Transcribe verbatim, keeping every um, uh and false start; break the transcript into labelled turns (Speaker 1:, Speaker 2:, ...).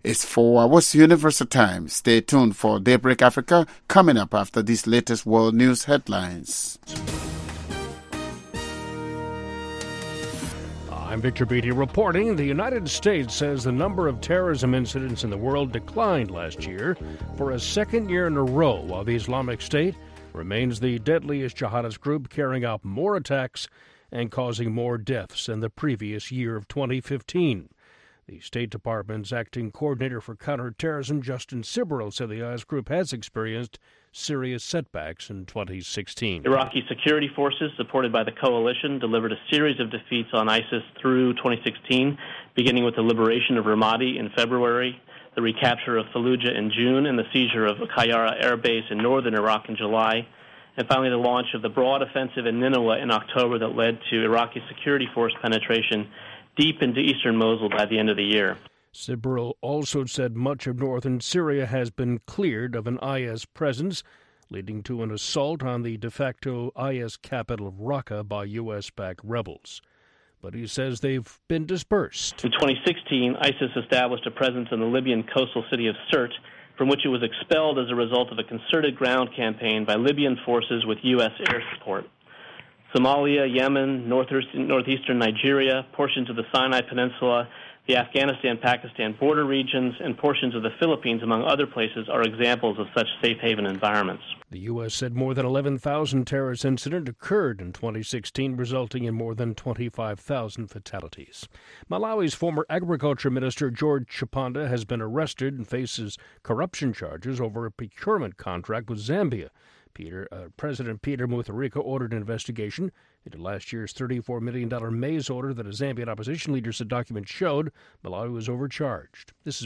Speaker 1: It's four hours Universal Time. Stay tuned for Daybreak Africa coming up after these latest world news headlines.
Speaker 2: I'm Victor Beatty reporting. The United States says the number of terrorism incidents in the world declined last year for a second year in a row, while the Islamic State remains the deadliest jihadist group, carrying out more attacks and causing more deaths than the previous year of twenty fifteen. The State Department's acting coordinator for counterterrorism, Justin Sibrel, said the I S group has experienced serious setbacks in twenty sixteen.
Speaker 3: Iraqi security forces, supported by the coalition, delivered a series of defeats on ISIS through twenty sixteen, beginning with the liberation of Ramadi in February, the recapture of Fallujah in June, and the seizure of Qayyarah Air Base in northern Iraq in July, and finally the launch of the broad offensive in Nineveh in October that led to Iraqi security force penetration deep into eastern Mosul by the end of the year.
Speaker 2: Sibrel also said much of northern Syria has been cleared of an I S presence, leading to an assault on the de facto I S capital of Raqqa by U S-backed rebels. But he says they've been dispersed.
Speaker 3: In twenty sixteen, ISIS established a presence in the Libyan coastal city of Sirte, from which it was expelled as a result of a concerted ground campaign by Libyan forces with U S air support. Somalia, Yemen, northeastern, northeastern Nigeria, portions of the Sinai Peninsula, the Afghanistan-Pakistan border regions, and portions of the Philippines, among other places, are examples of such safe haven environments.
Speaker 2: The U S said more than eleven thousand terrorist incidents occurred in twenty sixteen, resulting in more than twenty-five thousand fatalities. Malawi's former agriculture minister, George Chipanda, has been arrested and faces corruption charges over a procurement contract with Zambia. Peter, uh, President Peter Mutharika ordered an investigation into last year's thirty-four million dollars maize order that a Zambian opposition leader said documents showed Malawi was overcharged. This is